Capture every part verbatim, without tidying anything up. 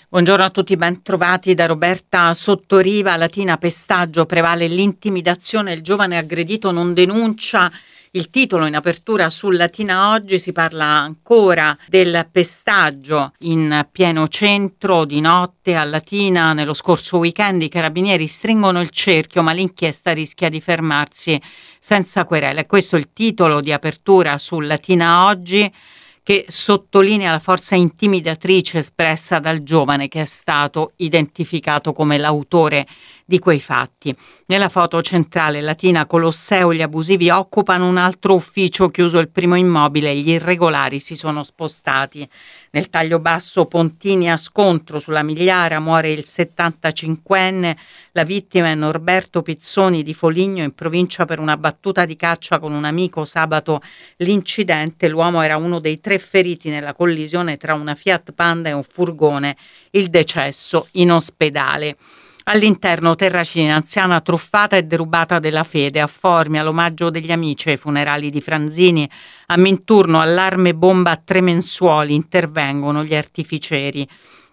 Buongiorno a tutti, ben trovati da Roberta Sottoriva. Latina pestaggio, prevale l'intimidazione, il giovane aggredito non denuncia. Il titolo in apertura su Latina oggi, si parla ancora del pestaggio in pieno centro di notte a Latina. Nello scorso weekend i carabinieri stringono il cerchio, ma l'inchiesta rischia di fermarsi senza querela. E questo è il titolo di apertura su Latina oggi, che sottolinea la forza intimidatrice espressa dal giovane che è stato identificato come l'autore di quei fatti. Nella foto centrale Latina Colosseo gli abusivi occupano un altro ufficio, chiuso il primo immobile, gli irregolari si sono spostati. Nel taglio basso Pontini a scontro sulla Migliara, muore il settantacinquenne, la vittima è Norberto Pizzoni di Foligno, in provincia per una battuta di caccia con un amico. Sabato l'incidente, l'uomo era uno dei tre feriti nella collisione tra una Fiat Panda e un furgone, il decesso in ospedale. All'interno Terracina, anziana truffata e derubata della fede, a Formia l'omaggio degli amici ai funerali di Franzini, a Minturno allarme bomba a tre mensuoli, intervengono gli artificieri.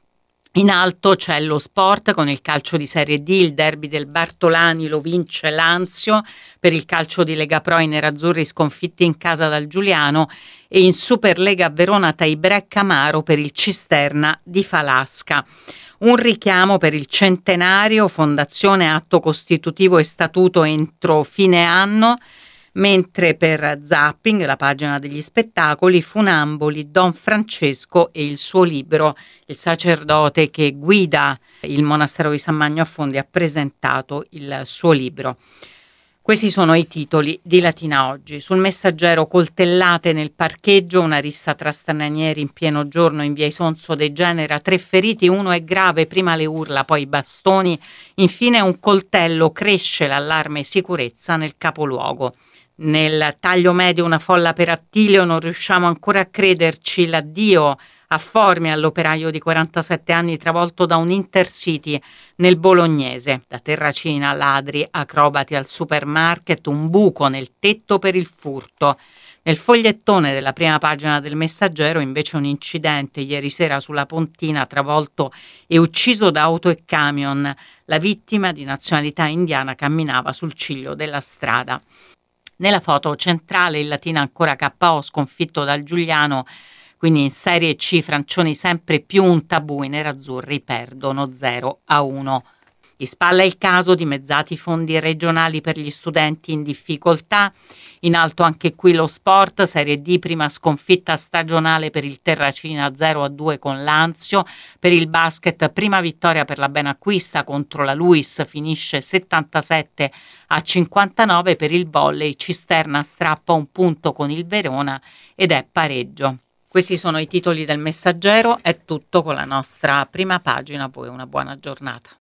In alto c'è lo sport con il calcio di Serie D, il derby del Bartolani lo vince l'Anzio, per il calcio di Lega Pro i nerazzurri sconfitti in casa dal Giuliano, e in Superlega Verona Taibrecca Camaro per il Cisterna di Falasca. Un richiamo per il centenario, fondazione, atto costitutivo e statuto entro fine anno, mentre per Zapping, la pagina degli spettacoli, Funamboli, Don Francesco e il suo libro. Il sacerdote che guida il monastero di San Magno a Fondi ha presentato il suo libro. Questi sono i titoli di Latina oggi. Sul Messaggero: coltellate nel parcheggio, una rissa tra stranieri in pieno giorno in via Isonzo degenera, tre feriti, uno è grave, prima le urla, poi i bastoni, infine un coltello, cresce l'allarme sicurezza nel capoluogo. Nel taglio medio una folla per Attilio, non riusciamo ancora a crederci, l'addio a Formia all'operaio di quarantasette anni travolto da un Intercity nel bolognese. Da Terracina, ladri, acrobati al supermarket, un buco nel tetto per il furto. Nel fogliettone della prima pagina del Messaggero invece un incidente ieri sera sulla Pontina, travolto e ucciso da auto e camion. La vittima, di nazionalità indiana, camminava sul ciglio della strada. Nella foto centrale il Latina ancora K O, sconfitto dal Giuliano, quindi in Serie C Francioni sempre più un tabù, i nerazzurri perdono zero a uno. Di spalla il caso, dimezzati i fondi regionali per gli studenti in difficoltà. In alto anche qui lo sport, Serie D, prima sconfitta stagionale per il Terracina zero a due con l'Anzio. Per il basket, prima vittoria per la Benacquista contro la Luis, finisce settantasette a cinquantanove. Per il volley Cisterna strappa un punto con il Verona ed è pareggio. Questi sono i titoli del Messaggero, è tutto con la nostra prima pagina, a voi una buona giornata.